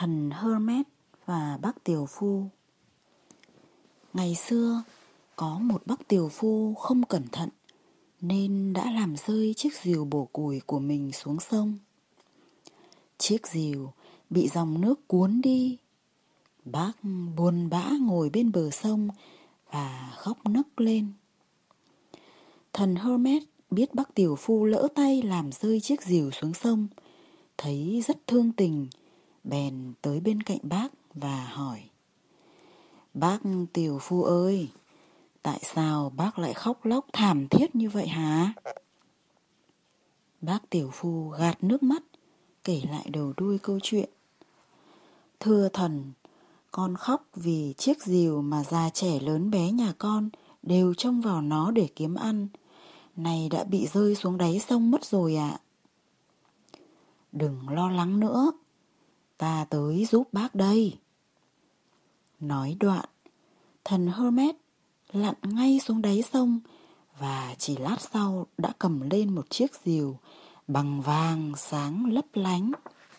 Thần Hermes và bác tiều phu. Ngày xưa, có một bác tiều phu không cẩn thận nên đã làm rơi chiếc rìu bổ củi của mình xuống sông. Chiếc rìu bị dòng nước cuốn đi. Bác buồn bã ngồi bên bờ sông và khóc nấc lên. Thần Hermes biết bác tiều phu lỡ tay làm rơi chiếc rìu xuống sông, thấy rất thương tình, bèn tới bên cạnh bác và hỏi: "Bác tiều phu ơi, tại sao bác lại khóc lóc thảm thiết như vậy hả?" Bác tiều phu gạt nước mắt, kể lại đầu đuôi câu chuyện. "Thưa thần, con khóc vì chiếc rìu mà già trẻ lớn bé nhà con đều trông vào nó để kiếm ăn, này đã bị rơi xuống đáy sông mất rồi ạ." "Đừng lo lắng nữa, ta tới giúp bác đây." Nói đoạn, thần Hermes lặn ngay xuống đáy sông và chỉ lát sau đã cầm lên một chiếc rìu bằng vàng sáng lấp lánh.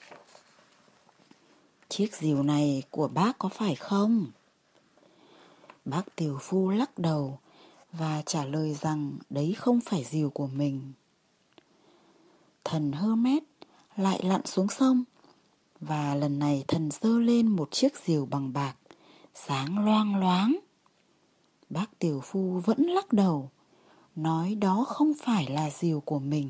"Chiếc rìu này của bác có phải không?" Bác tiều phu lắc đầu và trả lời rằng đấy không phải rìu của mình. Thần Hermes lại lặn xuống sông và lần này thần giơ lên một chiếc rìu bằng bạc sáng loang loáng. Bác tiều phu vẫn lắc đầu, nói đó không phải là rìu của mình.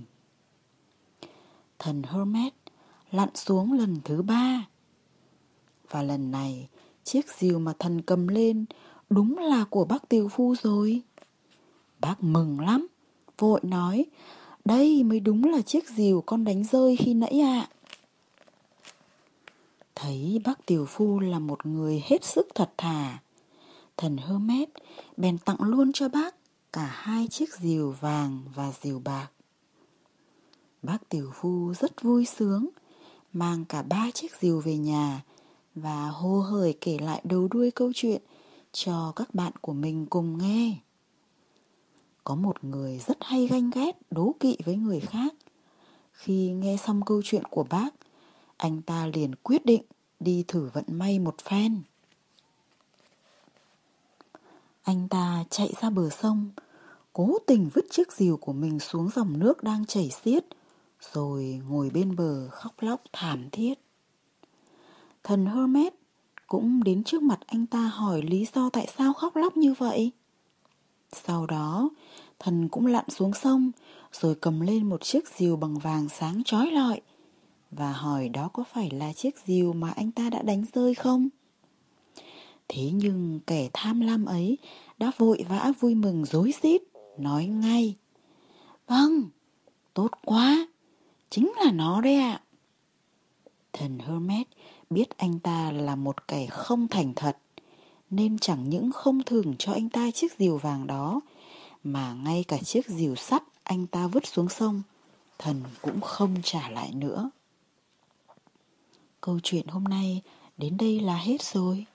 Thần Hermes lặn xuống lần thứ 3 và lần này chiếc rìu mà thần cầm lên đúng là của bác tiều phu rồi. Bác mừng lắm, vội nói: "Đây mới đúng là chiếc rìu con đánh rơi khi nãy ạ." Thấy bác tiều phu là một người hết sức thật thà, thần Hermes bèn tặng luôn cho bác cả 2 chiếc rìu vàng và rìu bạc. Bác tiều phu rất vui sướng, mang cả 3 chiếc rìu về nhà và hồ hởi kể lại đầu đuôi câu chuyện cho các bạn của mình cùng nghe. Có một người rất hay ganh ghét, đố kỵ với người khác. Khi nghe xong câu chuyện của bác, anh ta liền quyết định đi thử vận may một phen. Anh ta chạy ra bờ sông, cố tình vứt chiếc rìu của mình xuống dòng nước đang chảy xiết, rồi ngồi bên bờ khóc lóc thảm thiết. Thần Hermes cũng đến trước mặt anh ta hỏi lý do tại sao khóc lóc như vậy. Sau đó, thần cũng lặn xuống sông, rồi cầm lên một chiếc rìu bằng vàng sáng chói lọi và hỏi đó có phải là chiếc rìu mà anh ta đã đánh rơi không. Thế nhưng kẻ tham lam ấy đã vội vã vui mừng rối rít, nói ngay: "Vâng, tốt quá, chính là nó đấy ạ." Thần Hermes biết anh ta là một kẻ không thành thật, nên chẳng những không thưởng cho anh ta chiếc rìu vàng đó, mà ngay cả chiếc rìu sắt anh ta vứt xuống sông, thần cũng không trả lại nữa. Câu chuyện hôm nay đến đây là hết rồi.